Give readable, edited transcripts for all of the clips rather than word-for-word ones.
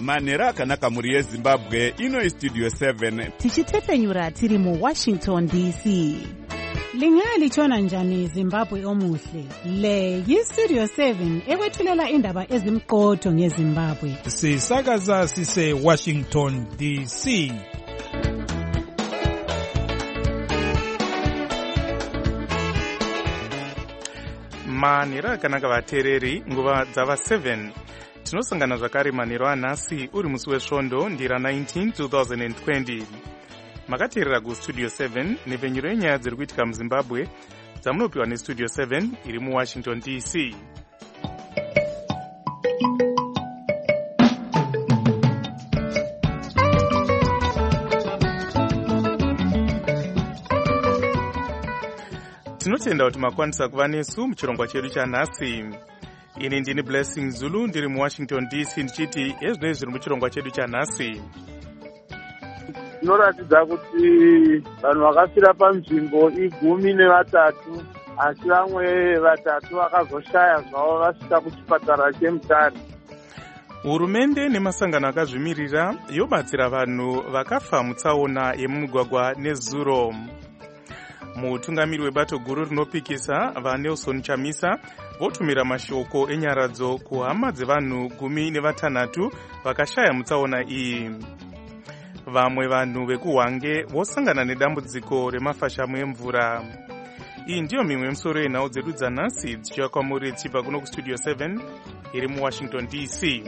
manhero akanaka mhuri yezimbabwe. Ino Studio 7 tichitepfenyura tiri muWashington DC. Lingalitshona njani Zimbabwe omuhle? Le yiStudio 7 ekwethulela indaba ezimqotho ngeZimbabwe. Sisakaza sise Washington DC. Manhero akanaka vateereri, nguva dzava 7. Tinosangana zvakare manhero anhasi uri musi wesvondo ndira 19 2020. Makateerera kuStudio 7 nepfenyuro yenyaya dziri kuitika muZimbabwe dzamunopiwa neStudio 7 iri muWashington DC. Tinotenda kuti makwanisa kuva nesu muchirongwa chedu chanhasi. Ini ndini Blessing Zulu ndiri muWashington DC ndichiti ezvinoi zviri muchirongwa chedu chanhasi. Zvinoratidza kuti vanhu vakafira panzvimbo 13, asi vamwe 3 vakazoshaya zvavo vasvika kuchipatara cheMutare. Hurumende nemasangano akazvimirira yobatsira vanhu vakafa mutsaona yemumugwagwa neZuro. Mutungamiri webato guru rinopikisa vaNelson Chamisa votumira mashoko enyaradzo kuhama dzevanhu 16 vakashaya mutsaona iyi. Vamwe vanhu vekuHwange vosangana nedambudziko remafashamu emvura. Iyi ndiyo mimwe yemisoro yenhau dzedu dzanhasi dzichiuya kwamuri dzichibva kuno kuStudio 7 iri muWashington DC.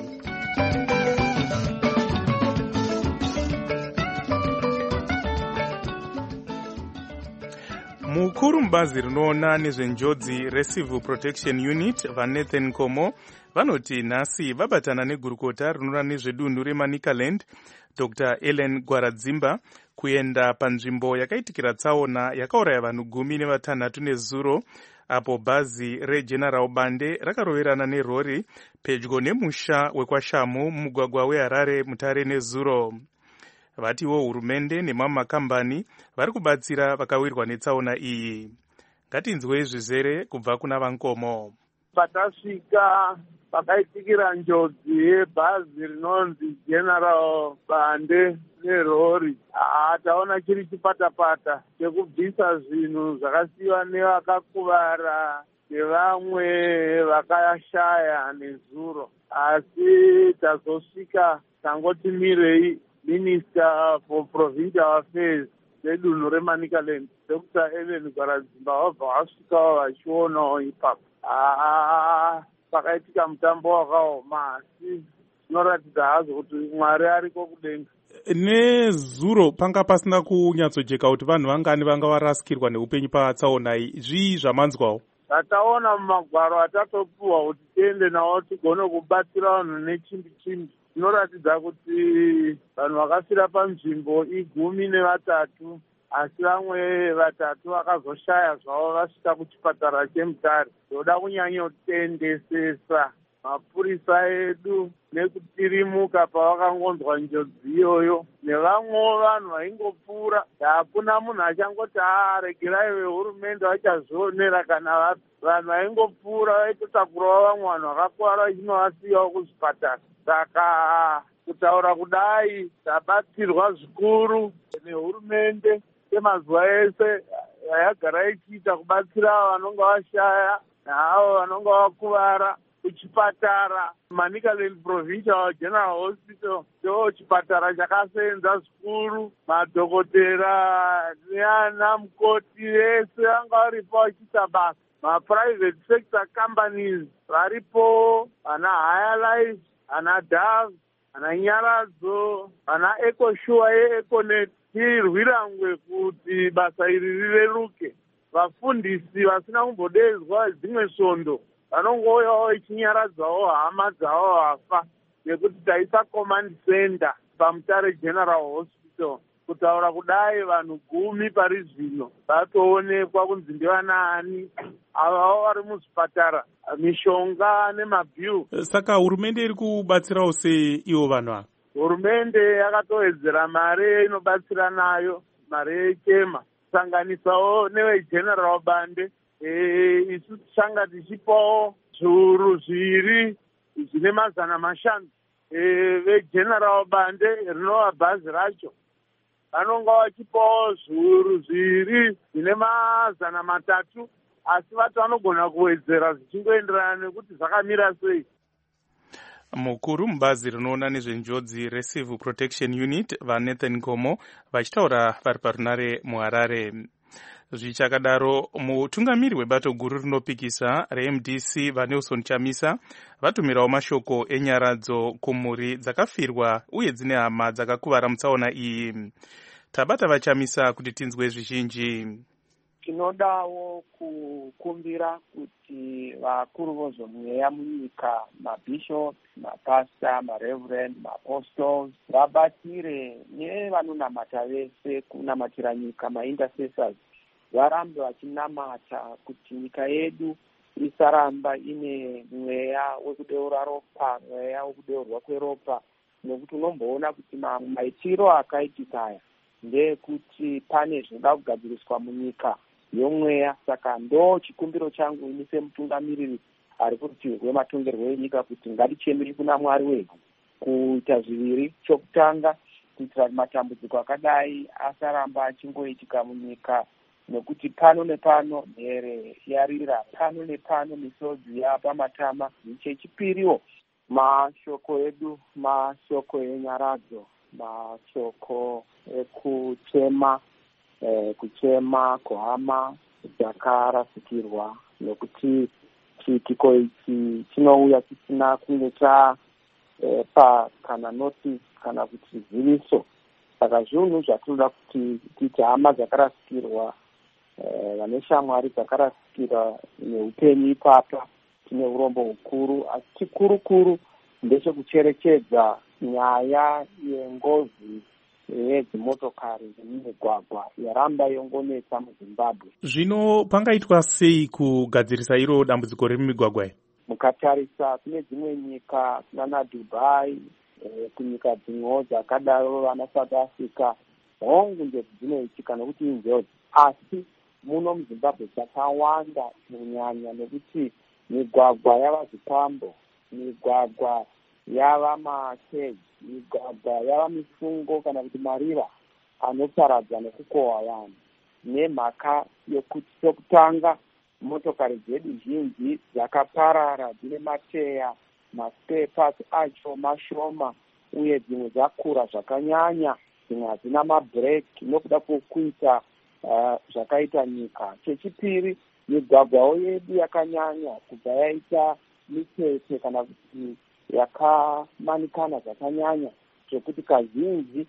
Mukuru mubazi rinoona nezvenjodzi reCivil Protection Unit vaNathan Komo vanoti nhasi vabatana negurukota rinoona nezvedunhu reManicaland Dr. Ellen Gwaradzimba kuenda panzvimbo yakaitikira tsaona yakauraya vanhu 16 neZuro, apo bhazi reGeneral Bande rakaroverana nerori pedyo nemusha wekwashamu mumugwagwa weHarare Mutare neZuro. Vatiwo hurumende nemamwe makambani vari kubatsira vakawirwa netsaona iyi. Ngatinzwei zvizere kubva kuna Vankomo. Patasvika pakaitikira njodzi yebhazi rinonzi General Bande nerori, taona chiri chipatapata chekubvisa zvinhu zvakasiyiwa nevakakuvara nevamwe vakashaya neZuro, asi tazosvika tangoti mirei. Minister for Provincial Affairs dedunhu reManicaland Dr. Ellen Gwaradzimba vabva vasvikawo vachionawo ipapo. Pakaitika mutambo wakaoma, asi zvinoratidza hazvo kuti Mwari ariko kudenga. NeZuro panga pasina kunyatsojeka kuti vanhu vangani vanga varasikirwa neupenyu patsaona iyi. Zvii zvamanzwawo? Tataona mumagwaro atatopiwa kuti tiende nawo tigone kubatsira vanhu nechimbi-chimbi. Zvinoratidza kuti vanhu vakafira panzvimbo 13, asi vamwe 3 vakazoshaya zvavo vasvika kuchipatara cheMutare. Toda kunyanyotendesesa mapurisa edu nekutirimuka pavakangonzwa njodzi iyoyo, nevamwewo vanhu vaingopfuura. Hakuna munhu achangoti regerai vehurumende vachazvionera kana vanhu vaingopfuura vaitotakurawo vamwe vanhu vakakuvara vachinovasiyawo kuzvipatara. Saka kutaura kudai tabatsirwa zvikuru nehurumende yemazuva ese yagara ichiita kubatsira vanonga vashaya naavo vanonga vakuvara kuchipatara. Manicaland Provincial General Hospital ndo chipatara chakasenza zvikuru. Madhokotera neana mukoti vese vanga varipo vachiita basa. Ma-private sector companies varipo, ana Higher Life, ana Dove, ana Nyaradzo, ana EcoSure yeEconet. Tirwirangwe kuti basa iri rireruke. Vafundisi vasina kumbodedzwa dzimwe svondo vanongouyawo vachinyaradzawo hama dzavo vafa, nekuti taisa command center paMutare General Hospital. Kutaura kudai vanhu 10 pari zvino vatoonekwa kunzi ndevanaani avavo vari muzvipatara, mishonga nemabhiu. Saka hurumende iri kubatsirawo sei ivo vanhu ava? Hurumende yakatowedzera mari inobatsira nayo, mari yechema, kusanganisawo neveGeneral Bande. Isu tichanga tichipawo zviuru 2 zvine 500 vegeneral bande rinova bhazi racho vanonga vachipawo zviuru zviri zvine 300 asi vati vanogona kuwedzera zvichingoenderana nekuti zvakamira sei. Mukuru mubazi rinoona nezvenjodzi Receive Protection Unit vaNathan Komo vachitaura vari parunare muHarare. Zvichakadaro, mutungamiri webato guru rinopikisa reMDC vaNelson Chamisa vatumirawo mashoko enyaradzo kumhuri dzakafirwa uye dzine hama dzakakuvara mutsaona iyi. Tabata vachamisa kuti tinzwe zvizhinji. Tinodawo kukumbira kuti vakuru vozomweya munyika, mabishop, mapasta, mareverend, maapostles vabatire nevanonamata vese kunamatira nyika, maintercessors varambe vachinamata kuti nyika yedu isaramba ine mweya wekudeura ropa, mweya wekudeurwa kweropa, nekuti unomboona kuti maitiro akaitika aya ndekuti pane zvinoda kugadziriswa munyika yomweya. Saka ndo chikumbiro changu ini semutungamiriri ari kurutivi rwematongerwo enyika kuti ngatichemere kuna Mwari wedu kuita zviviri. Chokutanga, kuitira kuti matambudziko akadai asaramba achingoitika munyika, nekuti pano nepano mhere yarira, pano nepano misodzi yapamatama. Chechipiriwo, mashoko edu, mashoko enyaradzo, mashoko ekuchema, kuchema kuhama dzakarasikirwa, nekuti chiitiko ichi chinouya chisina kunge chapa kana notice kana kuti ziviso. Saka zvinhu zvatinoda kuti tiite hama dzakarasikirwa, vane shamwari dzakarasikirwa neupenyu ipapa, tine urombo hukuru, asi chikurukuru ndechekucherechedza nyaya yengozi yedzimotokari dzemumigwagwa yaramba yongonetsa muZimbabwe. Zvino pangaitwa sei kugadzirisa iro dambudziko remumigwagwa? Mukatarisa kune dzimwe nyika kunana Dubai, kunyika dzimwewo dzakadaro vana South Africa, hongu ndedzinoitika nekuti injodzi, asi muno muZimbabwe dzakawanda kunyanya nekuti migwagwa yava zvipambo, migwagwa yava makeji, migwagwa yava mifungo kana kuti marira anoparadza nekukohwa vanhu. Nemhaka yokuti chokutanga, motokari dzedu zhinji dzakaparara dzine mateya, maspare parts acho mashoma uye dzimwe dzakura zvakanyanya, dzimwe hadzina mabhireki nokuda kwokuita zvakaita nyika. Chechipiri, migwagwawo yedu yakanyanya kubva yaita mitete kana kuti yakamanikana zvakanyanya, zvekuti kazhinji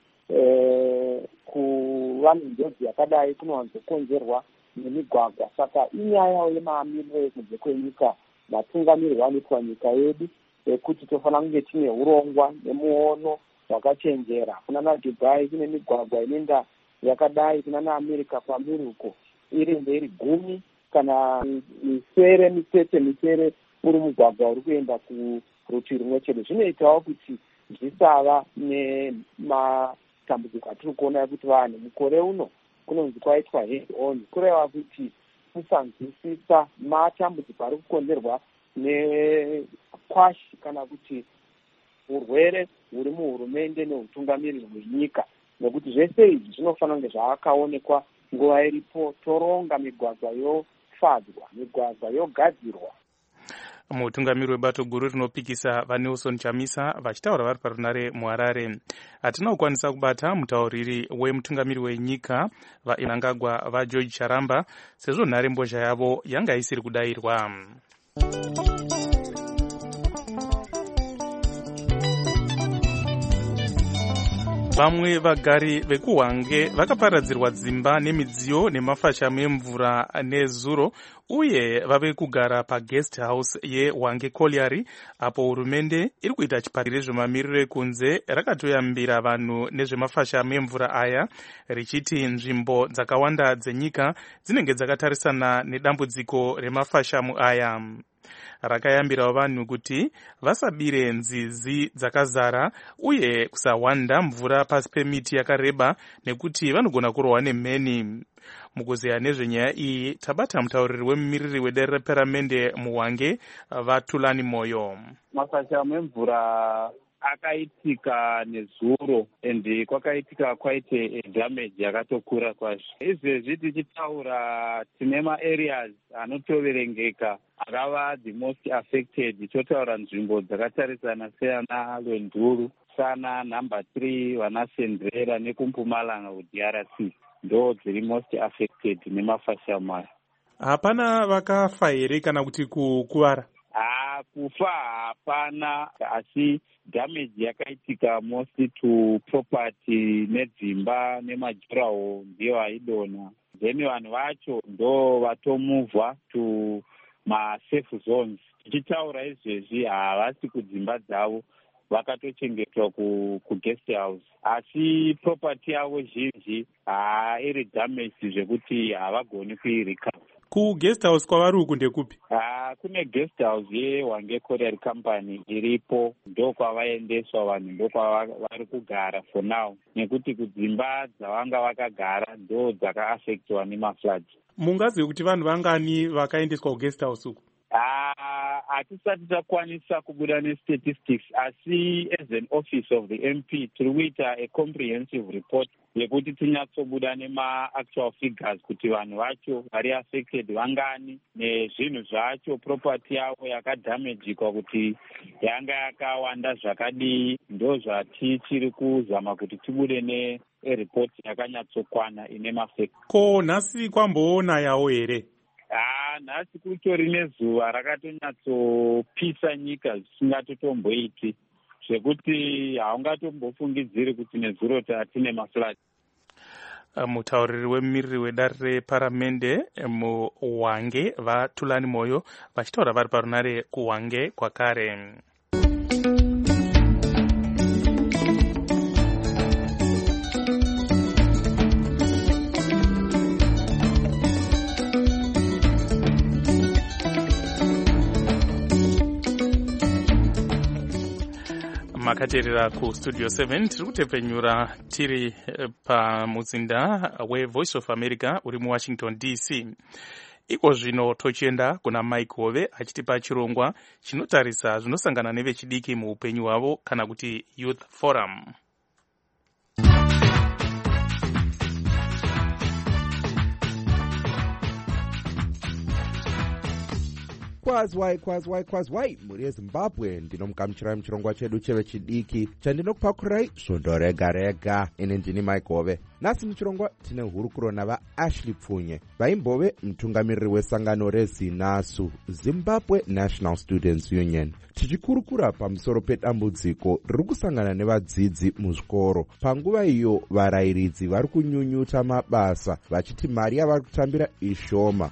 kuva nenjodzi yakadai kunowanzokonzerwa nemigwagwa. Saka inyaya yemaamiriro ekunze kwenyika, vatungamiriri vanoitwa nyika yedu ekuti tofanira kunge tine urongwa nemuono wakachenjera. Kunana Dubai kune migwagwa inoenda yakadai, kunana Amerika kwamuri uko iri mberi 10 kana misere misere uri mugwagwa uri kuenda kurutivi rumwe chete. Zvinoitawo kuti zvisava nematambudziko atiri kuona ekuti vanhu mukore uno kunonzi kwaitwa head on, kureva kuti kusanzwisisa matambudziko ari kukonzerwa nekwashi kana kuti urwere huri muhurumende neutungamiriri hwenyika, nekuti zvese izvi zvinofanira kunge zvakaonekwa nguva iripo. Toronga migwagwa yofadzwa, migwagwa yogadzirwa. Mutungamiri webato guru rinopikisa vaNelson Chamisa vachitaura vari parunare muHarare. Hatina kukwanisa kubata mutauriri wemutungamiri wenyika vaMnangagwa vaGeorge Charamba sezvo nhare mbozha yavo yanga isiri kudayirwa. Vamwe vagari vekuHwange vakaparadzirwa dzimba nemidziyo nemafashamu emvura nezuro uye vave kugara paguest house yeHwange Colliery, apo hurumende iri kuita chipatiro rezvemamiriro ekunze rakatoyambira vanhu nezvemafashamu emvura aya richiti nzvimbo dzakawanda dzenyika dzinenge dzakatarisana nedambudziko remafashamu aya. Rakayambirawo vanhu kuti vasabire nzizi dzakazara uye kusawanda mvura pasi pemiti yakareba nekuti vanogona kurohwa nemheni. Mukuzeya nezvenyaya iyi tabata mutauriri wemumiriri wedare reparamende muHwange vaTulani Moyo. Mafashamu emvura akaitika nezuro and kwakaitika kwaite damage yakatokura kwazvo. Izvezvi tichitaura tine maareas anotoverengeka akava the most affected. Totaura nzvimbo dzakatarisana seana Lwenduru, Sana, number 3, vana Sendrera nekumpumalanga kuDRC ndo dziri most affected nemafashamaya. Hapana vakafa here kana kuti kukuvara? Kufa hapana, asi damage yakaitika mostly to property nedzimba nemajuraho ndiyo aidona. Then vanhu vacho ndo vatomuvwa to masafe zones. Tichitaura izvezvi havasi kudzimba dzavo, vakatochengetwa kuguest house, asi property yavo zhinji iri damage zvekuti havagoni kuirikava. Kuguest house kwavari uku ndekupi? Kune guest house yeHwange Courier Company iripo, ndokwavaendeswa vanhu, ndokwavari kugara for now, nekuti kudzimba dzavanga vakagara ndo dzakaaffectwa nemafloods. Mungazive kuti vanhu vangani vakaendeswa kuguest house uku? Hatisati takwanisa kubuda nestatistics, asi as an office of the MP tiri kuita a comprehensive report yekuti tinyatsobuda nema-actual figures kuti vanhu vacho vari affected vangani nezvinhu zvacho, property yavo yakadamagika kuti yanga yakawanda zvakadii. Ndo zvatichiri kuzama kuti tibude nereport yakanyatsokwana ine mafacts. Ko nhasi kwamboona yawo here? Nhasi kutori nezuva rakatonyatso nyika zvisingatotomboiti, zvekuti haungatombofungidziri kuti nezuro tatine mafloods. Mutauriri wemumiriri wedare reparamende muHwange vaTulani Moyo vachitaura vari parunare kuHwange kwakare. Makaterera kustudio 7 tiri kutepfenyura tiri pamuzinda weVoice of America uri muWashington DC. Iko zvino tochienda kuna Mike Hove achitipa chirongwa chinotarisa zvinosangana nevechidiki muupenyu hwavo kana kuti Youth Forum. Kwazwai muri yeZimbabwe, ndinomugamuchirai muchirongwa chedu chevechidiki chandinokupakurai svondo rega rega. Ine ndini Mike Hove. Nhasi muchirongwa tine hurukuro navaAshley Pfunye, vaimbove mutungamiriri wesangano reZINASU, Zimbabwe National Students Union. Tichikurukura pamusoro pedambudziko riri kusangana nevadzidzi muzvikoro. Panguva iyo varayiridzi vari kunyunyuta mabasa vachiti mari yavari kutambira ishoma.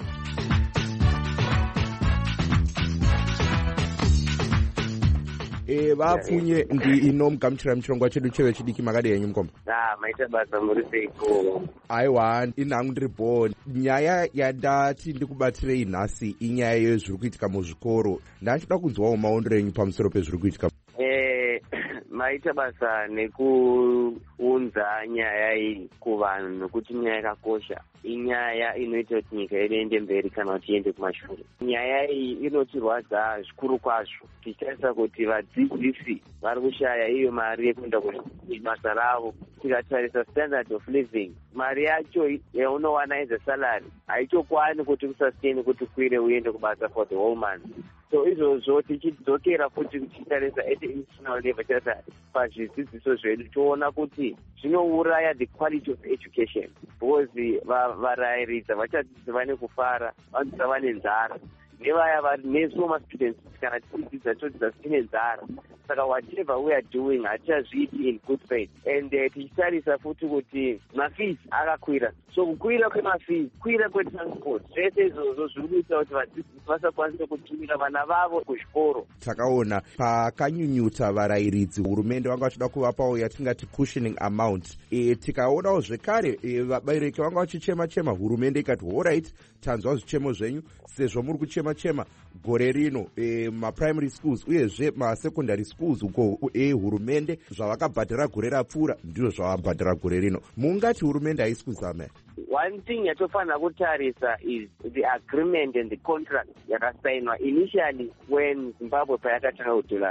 Vapfunye ndi inomugamuchira muchirongwa chedu chevechidiki. Makadi yenyu mukoma? Maita basa muri seiko? Aiwa, inhangu ndiri bhoni. Nyaya yandati ndikubatirei nhasi inyaya yezviri kuitika muzvikoro. Ndachida kunzwawo maondero enyu pamusoro pezviri kuitika. Maita basa nekuunza nyaya iyi kuvanhu nokuti nyaya yakakosha. Inyaya inoita kuti nyika yedu iende mberi kana kuti iende kumashure. Nyaya iyi inotirwadza zvikuru kwazvo. Tichitarisa kuti vadzidzisi vari kushaya iyo mari yekuenda kubasa ravo. Tikatarisa standard of living, mari yacho yaunowana as a salary haichokwani kuti kusustain kuti kwire uende kubasa for the whole month. So izvozvo tichidzokera futi tichitarisa at international level, tichitarisa pazvidzidziso zvedu toona kuti zvinouraya the quality of education, because varayiridza vachadzidza vane kufara, vadzidza vane nzara, nevaya vari nesu mastudents kana tichidzidza todzidza tine nzara. Saka whatever we are doing hatichazviiti in good faith. And tichitarisa futi kuti mafees akakwira, so kukwira kwemafees, kwira kwetransport, zvese izvozvo zviri kuita kuti vadzidzisi vasakwanisa kutumira vana vavo kuzvikoro. Takaona pakanyunyuta varayiridzi, hurumende vanga vachida kuvapawo yatingati cushioning amount. Tikaonawo zvekare vabereki vanga vachichema-chema, hurumende ikati alright, tanzwa zvichemo zvenyu, sezvo muri kuchema-chema gore rino maprimary schools uyezve masecondary schools uko hurumende zvavakabhadhara gore rapfuura ndizvo zvavabhadhara gore rino. Mungati hurumende haisi kuzama? One thing yatofanira kutarisa is the agreement and the contract yakasainwa initially when Zimbabwe payakatanga kudollarize.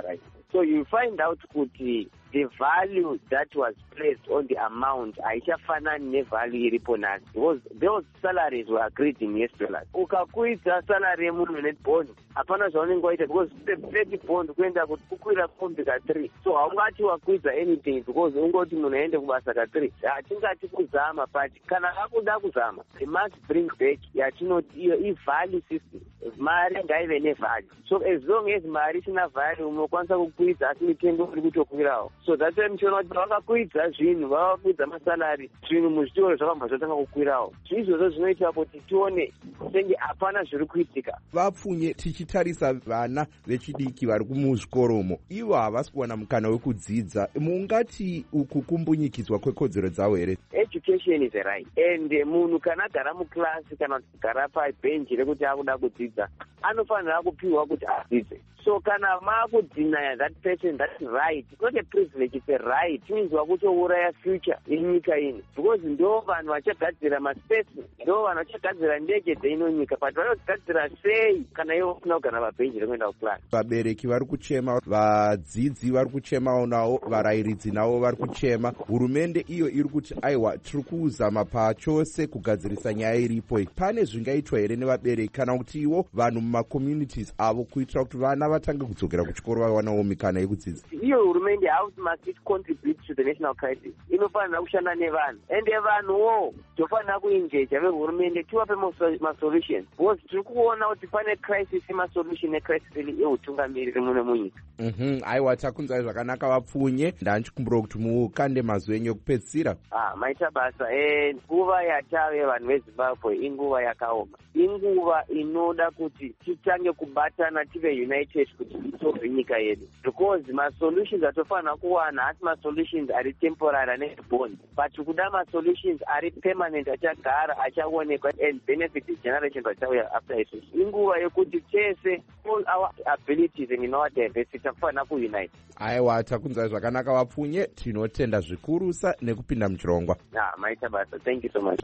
So you find out kuti the value that was placed on the amount haichafanani nevalue iripo nhasi, because those salaries were agreed in US dollars. Ukakwidza salary yemunhu nebond hapana zvaunenge waita, because the 30 bond kuenda kuti kukwira kombi ka3, so haungati wakwidza anything because ungoti munhu aende kubasa ka3. Hatingati kuzama, but kana akuda kuzama they must bring back yatinoti iyo i-value system. Mari ngaive nevalue, so as long as mari isina value unokwanisa kukwidza asi mitengo iri kutokwirawo. So that's why muchiona kuti vakakwidza zvinhu, vakakwidza masalari, zvinhu muzvitoro zvakabva zvatanga kukwirawo. Izvozvo zvinoita kuti tione senge hapana zviri kuitika. Vapfunye tichitarisa vana vechidiki vari kumuzvikoromo, ivo havasi kuwana mukana wekudzidza, mungati uku kumbunyikidzwa kwekodzero dzavo here? Education is a right, and munhu kana agara muklasi kana kugara pabhenji rekuti akuda kudzidza anofanira kupiwa kuti adzidze. So kana makudinaya that person that right, it's not a privilege, it's a right. Means wakutouraya future yenyika ino, because ndo vanhu vachagadzira maspace, ndo vanhu vachagadzira ndege dzeinonyika, but vanogadzira sei kana ivo usina kugara pabhenji rekuenda kuklasi? Vabereki vari kuchema, vadzidzi vari kuchemawo navo, varayiridzi navo vari kuchema. Hurumende iyo iri kuti aiwa tiri kuzama pachose kugadzirisa nyaya iripo. Pane zvingaitwa here nevabereki kana kuti ivo vanhu mumacommunities avo kuitira kuti vana vatange kudzokera kuchikoro vawanawo mikana yekudzidza? Iyo hurumende house must it contribute to the national crisis. Inofanira kushanda nevanhu, ende vanhuwo tofanira kuengeja vehurumende tivape masolutions, because tiri kuona kuti pane crisis yemasolution necrisis yeutungamiriri muno munyika. Aiwa, takunzai zvakanaka vapfunye. Ndanchikumbura kuti mukande mazwi enyu ekupedzisira. Maita basa. Nguva yatave vanhu veZimbabwe inguva yakaoma, inguva inoda kuti titange kubatana tive united kuti tisolve nyika yedu, because masolutions atofanira kuwana hasi masolutions ari temporary anebond, but kuda masolutions ari permanent achagara achaonekwa and benefit the generation vachauya after it. Inguva yekuti tese all our abilities and in our diversity takufanira kuunite. Aiwa, takunzai zvakanaka vapfunye, tinotenda zvikurusa nekupinda muchirongwa. Maita basa. Thank you so much.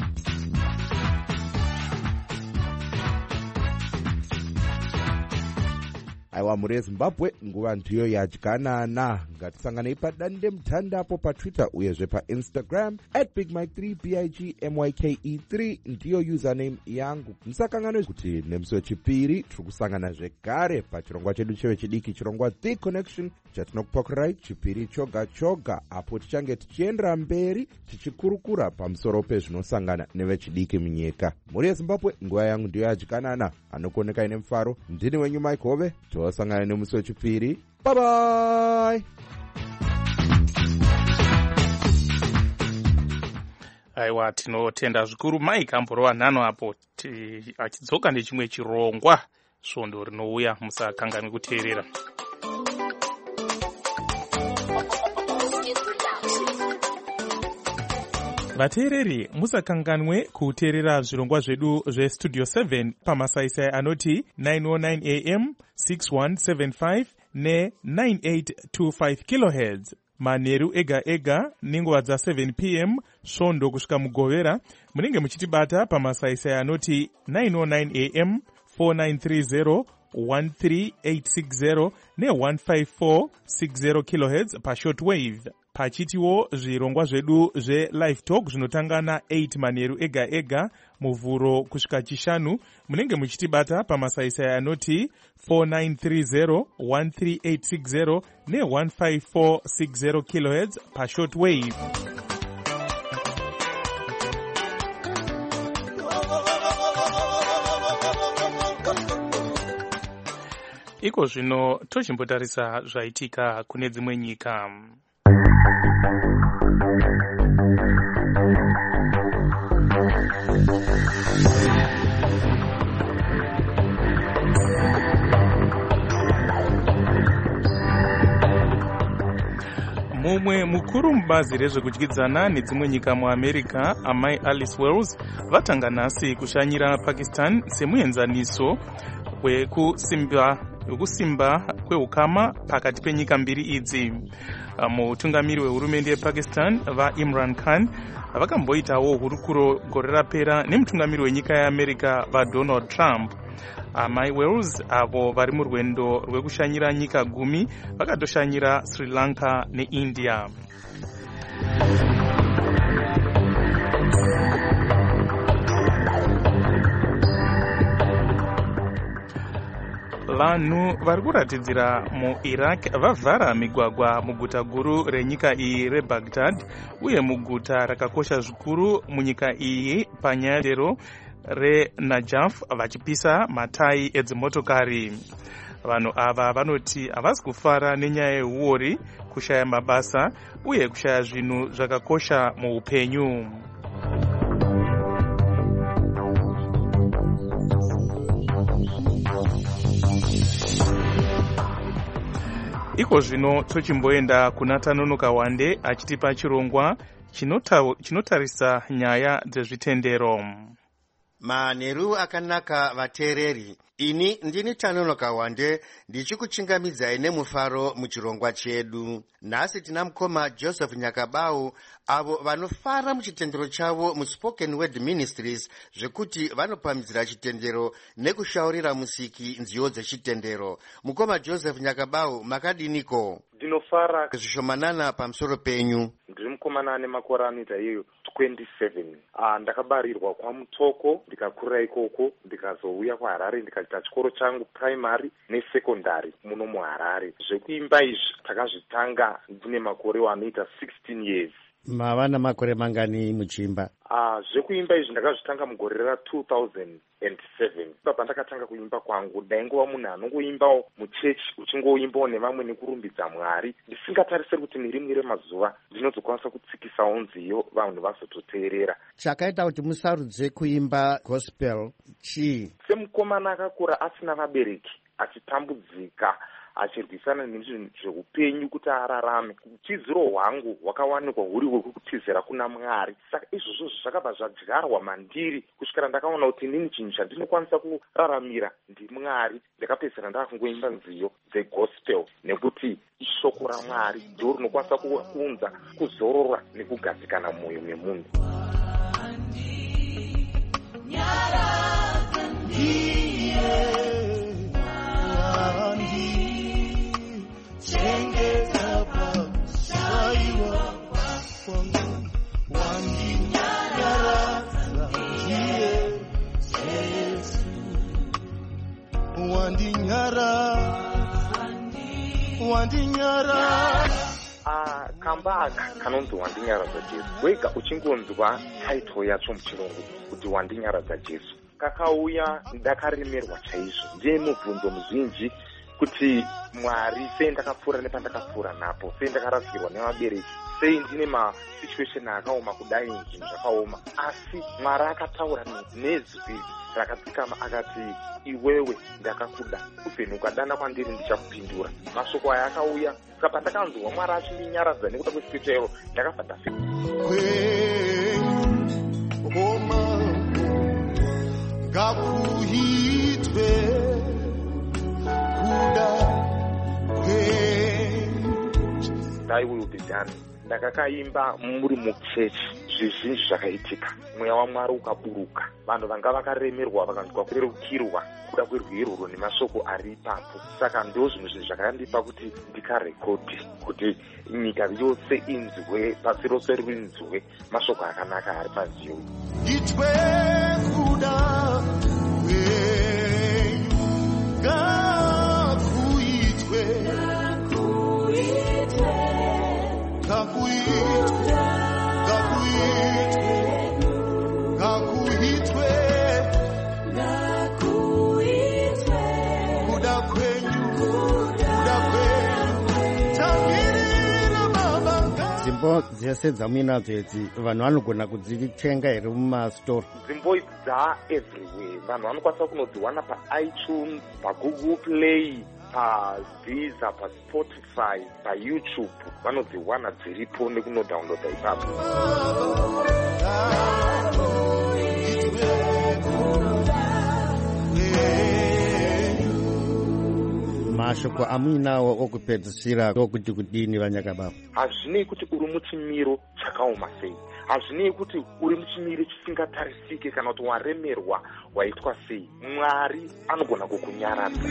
Aiwa, muri yeZimbabwe nguva ndiyo yadyanana. Ngatisanganei padande mutandapo paTwitter uyezve paInstagram @BigMike3 BigMyke3 ndiyo username yangu. Musakanganwe kuti nemusi wechipiri tiri kusangana zvekare pachirongwa chedu chevechidiki, chirongwa The Connection chatinokupakurai chipiri choga choga, apo tichange tichiendera mberi tichikurukura pamusoro pezvinosangana nevechidiki munyika. Muri yeZimbabwe nguva yangu ndiyo yadyanana. Anokuoneka ine mufaro, ndini wenyu Mike Hove. Tosangana nemusi wechipiri. Bye bye. Aiwa, tinotenda zvikuru Mike amborova nhano apo achidzoka nechimwe chirongwa svondo rinouya. Musakanganwe kuteerera. Vateereri, musakanganwe kuteerera zvirongwa zvedu zvestudio 7 pamasaisai anoti 909 am 6175 ne9825 kHz manheru ega ega nenguva dza7 pm svondo kusvika mugovera. Munenge muchitibata pamasaisai anoti 909 am 4930 13860 ne15460 kHz pashortwave. Pachitiwo zvirongwa zvedu zve-live talk zvinotanga na8 manheru ega ega muvhuro kusvika chishanu. Munenge muchitibata pamasaisai anoti 4930 13860 ne15460 kHz pashortwave. Iko zvino tochimbotarisa zvaitika kune dzimwe nyika. Mumwe mukuru mubazi rezvekudyidzana nedzimwe nyika muAmerica, amai Alice Wells, vatanga nhasi kushanyira Pakistan semuenzaniso wekusimba kweukama pakati penyika mbiri idzi. Mutungamiri wehurumende yePakistan vaImran Khan vakamboitawo hurukuro gore rapera nemutungamiri wenyika yeAmerica vaDonald Trump. amai Wales avo vari murwendo rwekushanyira nyika 10 vakatoshanyira Sri Lanka neIndia. Vanhu vari kuratidzira muIraq vavhara migwagwa muguta guru renyika iyi reBaghdad uye muguta rakakosha zvikuru munyika iyi panyaya dero reNajaf vachipisa matayi edzimotokari. Vanhu ava vanoti havasi kufara nenyaya yehuori, kushaya mabasa uye kushaya zvinhu zvakakosha muupenyu. Iko zvino tochimboenda kuna Tanonoka Wande achitipa chirongwa chinotarisa nyaya dzezvitendero. Manheru akanaka vateereri, ini ndini Tanonoka Wande ndichikuchingamidzai nemufaro muchirongwa chedu. Nhasi tina mukoma Joseph Nyakabau avo vanofara muchitendero chavo muSpoken Word Ministries zvekuti vanopamhidzira chitendero nekushaurira musiki nziyo dzechitendero. Mukoma Joseph Nyakabau, makadiniko? Ndinofara zvishomanana pamusoro penyu. Ndiri mukomana ane makore anoita iyo 27. Ndakabarirwa kwaMutoko, ndikakurira ikoko, ndikazouya kuHarare ndikaita chikoro changu primary nesekondari muno muHarare. Zvekuimba izvi takazvitanga ndine makore anoita 16 years. Mava namakore mangani muchimba? Zvekuimba izvi ndakazvitanga mugore ra2007. Pandakatanga kuimba kwangu ndaingova munhu anongoimbawo muchechi, uchingoimbawo nevamwe nekurumbidza Mwari, ndisingatarisiri kuti nerimwe remazuva ndinozokwanisa kutsikisawo nziyo vanhu vazototeerera. Chakaita kuti musarudze kuimba gospel chii? Semukomana akakura asina vabereki, achitambudzika, achirwisana nezvinhu zveupenyu kuti ararame, utiziro hwangu hwakawanikwa huri hwekutizira kuna Mwari. Saka izvozvo zvakabva zvadyarwa mandiri kusvikira ndakaona kuti inini chinhu chandinokwanisa kuraramira ndiMwari. Ndakapedzisira ndakungoimba nziyo dzegospel nekuti ishoko raMwari ndiro rinokwanisa kuunza kuzorora nekugadzikana mumwoyo memunhu. Kamba aka kanonzi Wandinyaradza Jesu. Wega uchingonzwa title yacho muchirungu kuti Wandinyaradza Jesu, kakauya ndakaremerwa chaizvo. Ndiye mubvunzo muzhinji kuti Mwari sei ndakapfuura nepandakapfuura napo, sei ndakarasirwa nevabereki, sei ndine masituation akaoma kudai, zvinhu zvakaoma. Asi Mwari akataura nezwi rakadzikama akati, iwewe ndakakuda, ubveni ukadana kwandiri ndichakupindura. Mashoko aya akauya, saka pandakanzwa Mwari achindinyaradza nekuda kwesitero, ndakabva ndafika. Ngakuitwe kuda Thy will be done. Ndakakaimba muri muchechi, zvizhinji zvakaitika. Mweya waMwari ukaburuka, vanhu vanga vakaremerwa vakanzwa kurerukirwa kuda kwerwiruro nemashoko ari ipapo. Saka ndo zvinhu zvakandipa kuti ndikarekodhi kuti nyika yose inzwe, pasi rose rinzwe mashoko akanaka ari panziyo. itwe kuda Dzimbo dzese dzamuinadzo idzi vanhu vanogona kudzitenga here mumasitoro? Dzimbo idzi everywhere. Vanhu vanokwanisa kunodziwana paITunes, paGoogle Play, paDeezer, paSpotify, paYouTube. Vanodziwana dziripo nekunodownloada ipapo. Mashoko amuinawo okupedzisira okuti kudini Vanyakabau? Hazvinei kuti uri muchimiro chakaoma sei, hazvinei kuti uri muchimiro chisingatarisike kana kuti waremerwa waitwa sei, Mwari anogona kukunyaradza.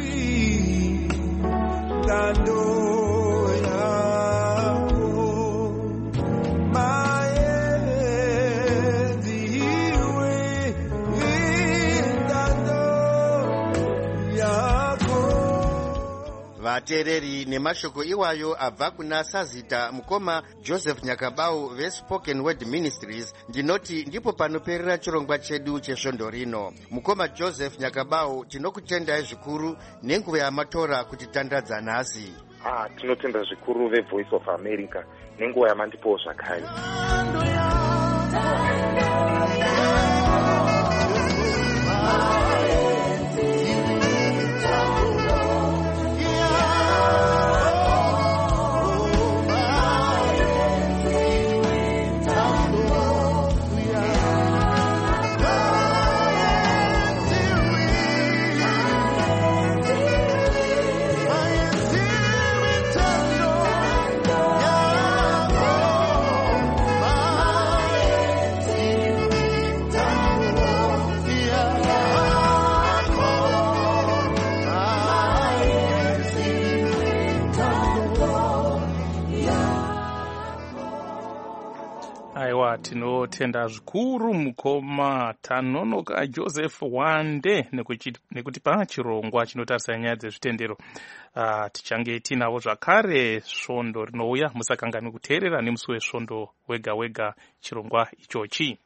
Vateereri nemashoko iwayo abva kuna Sazita mukoma Joseph Nyakabau veSpoken Word Ministries. Ndinoti ndipo panoperera chirongwa chedu chesvondo rino. Mukoma Joseph Nyakabau, tinokutendai zvikuru nenguva yamatora kutitandadza nhasi. Tinotenda zvikuru veVoice of America nenguva yamandipowo zvakare. Aiwa, tinotenda zvikuru mukoma Tanonoka Joseph Wande nekutipa chirongwa chinotarisa nyaya dzezvitendero. Tichange tinavo zvakare svondo rinouya, musakangani kuteerera nemusi wesvondo wega wega chirongwa ichochi.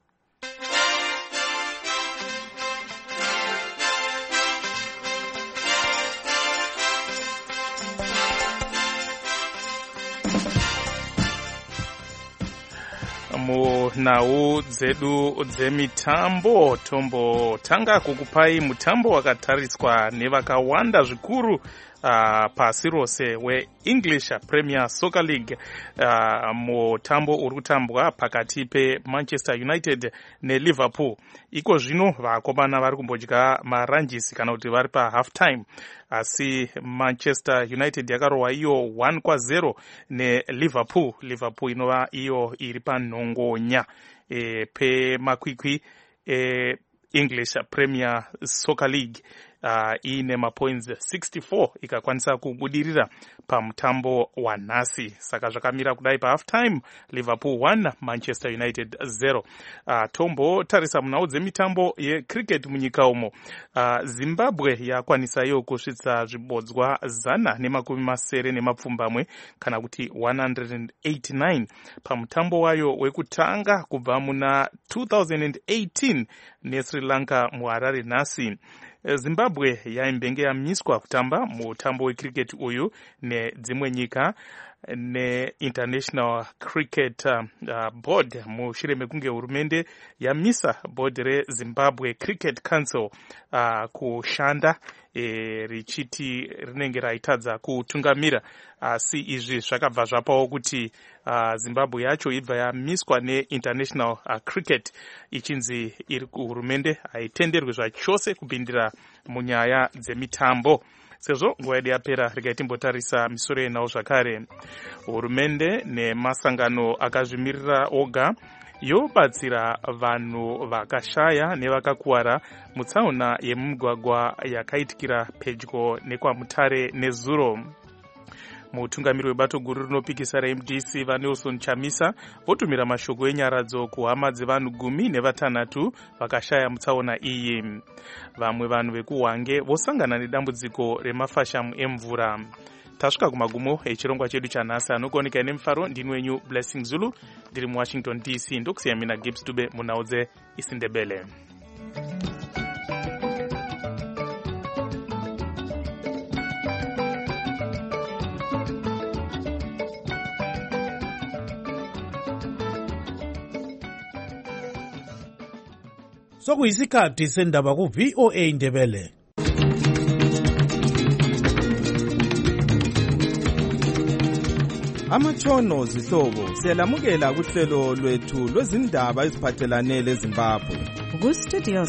Munhau dzedu dzemitambo tombotanga kukupai mutambo wakatariswa nevakawanda zvikuru pasi rose weEnglish Premier Soccer League. Mutambo uri kutambwa pakati peManchester United neLiverpool. Iko zvino vakomana vari kumbodya maranjisi kana kuti vari pahalf time, asi Manchester United yakarohwa iyo 1-0 neLiverpool. Liverpool inova iyo iri panhongonya pemakwikwi English Premier Soccer League. Ine mapoints 64 ikakwanisa kubudirira pamutambo wanhasi. Saka zvakamira kudai pa half time, Liverpool 1 Manchester United 0. Tombo tarisa munhau dzemitambo yecricket munyika umo. Zimbabwe yakwanisa iyo kusvitsa zvibodzwa 170 kana kuti 189 pamutambo wayo wekutanga kubva muna 2018 neSri Lanka muHarare nhasi. Zimbabwe yaimbenge yamiswa kutamba mutambo wecricket uyu nedzimwe nyika neInternational Cricket Board mushure mekunge hurumende yamisa board reZimbabwe Cricket Council kushanda richiti rinenge raitadza kutungamira, asi izvi zvakabva zvapawo kuti Zimbabwe yacho ibva yamiswa neInternational Cricket ichinzi iri kuhurumende haitenderwi zvachose kupindira munyaya dzemitambo. Sezvo nguva yedu yapera, regai timbotarisa misoro yenhau zvakare. Hurumende nemasangano akazvimirira oga yobatsira vanhu vakashaya nevakakuwara mutsaona yemumugwagwa yakaitikira pedyo nekwaMutare neZuro. Mutungamiri webato guru rinopikisa reMDC vaNelson Chamisa votumira mashoko enyaradzo kuhama dzevanhu 16 vakashaya mutsaona iyi. Vamwe vanhu vekuHwange vosangana nedambudziko remafashamu emvura. Tasvika kumagumo echirongwa chedu chanhasi. Anokuoneka nemufaro ndini wenyu Blessing Zulu, ndiri muWashington DC. Ndokusiya mina Gibbs Dube munhau dzeIsindebele. Sokuyisikhathi sendaba ku-VOA Indebele. Amatshono zihlobo siyalamukela kuhlelo lwethu lwezindaba eziphathelane leZimbabwe. Ku-studio